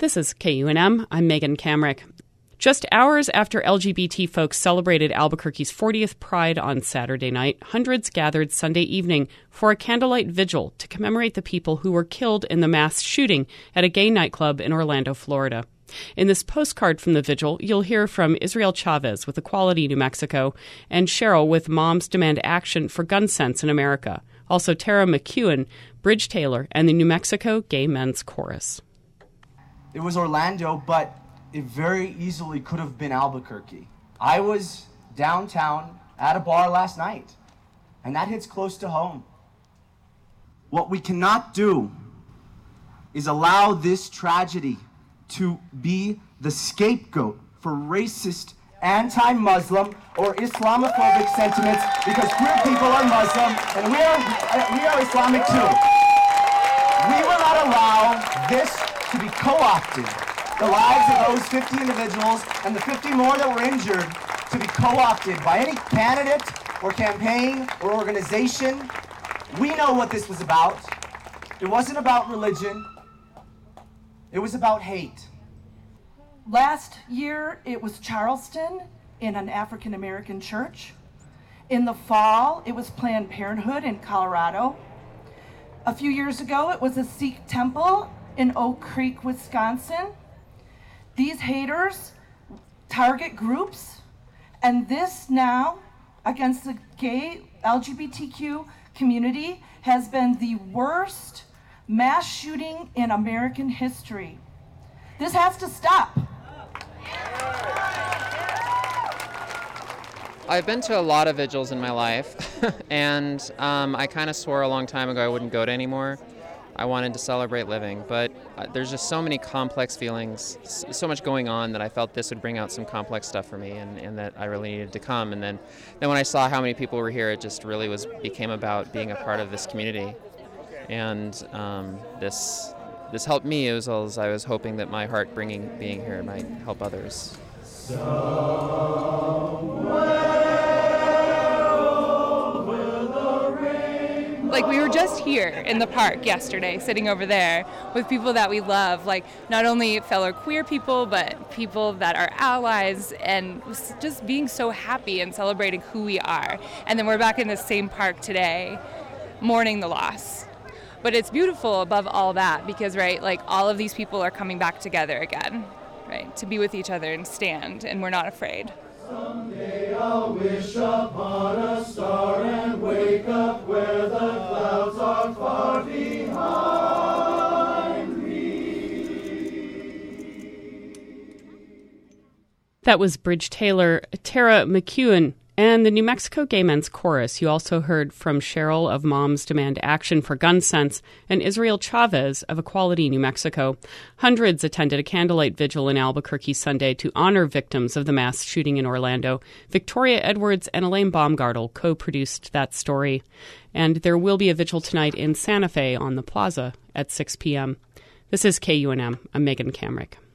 This is KUNM. I'm Megan Kamrick. Just hours after LGBT folks celebrated Albuquerque's 40th Pride on Saturday night, hundreds gathered Sunday evening for a candlelight vigil to commemorate the people who were killed in the mass shooting at a gay nightclub in Orlando, Florida. In this postcard from the vigil, you'll hear from Israel Chavez with Equality New Mexico and Cheryl with Moms Demand Action for Gun Sense in America. Also Tara McEwen, Bridge Taylor, and the New Mexico Gay Men's Chorus. It was Orlando, but it very easily could have been Albuquerque. I was downtown at a bar last night, and that hits close to home. What we cannot do is allow this tragedy to be the scapegoat for racist, anti-Muslim, or Islamophobic sentiments, because queer people are Muslim, and we are Islamic too. We will not allow this to be co-opted, the lives of those 50 individuals and the 50 more that were injured to be co-opted by any candidate or campaign or organization. We know what this was about. It wasn't about religion. It was about hate. Last year, it was Charleston in an African American church. In the fall, it was Planned Parenthood in Colorado. A few years ago, it was a Sikh temple in Oak Creek, Wisconsin. These haters target groups, and this now against the gay LGBTQ community has been the worst mass shooting in American history. This has to stop. I've been to a lot of vigils in my life, and I kind of swore a long time ago I wouldn't go to anymore. I wanted to celebrate living, but there's just so many complex feelings, so much going on that I felt this would bring out some complex stuff for me, and that I really needed to come. And then when I saw how many people were here, it just really became about being a part of this community. And this helped me as well as I was hoping that my heart being here might help others. Like, we were just here in the park yesterday, sitting over there with people that we love, like not only fellow queer people, but people that are allies, and just being so happy and celebrating who we are. And then we're back in the same park today, mourning the loss. But it's beautiful above all that because, right, like all of these people are coming back together again, right, to be with each other and stand, and we're not afraid. Someday I'll wish upon a star and wake up where the clouds are far behind me. That was Bridge Taylor, Tara McEwen, and the New Mexico Gay Men's Chorus. You also heard from Cheryl of Moms Demand Action for Gun Sense and Israel Chavez of Equality New Mexico. Hundreds attended a candlelight vigil in Albuquerque Sunday to honor victims of the mass shooting in Orlando. Victoria Edwards and Elaine Baumgartel co-produced that story. And there will be a vigil tonight in Santa Fe on the plaza at 6 p.m. This is KUNM. I'm Megan Kamrick.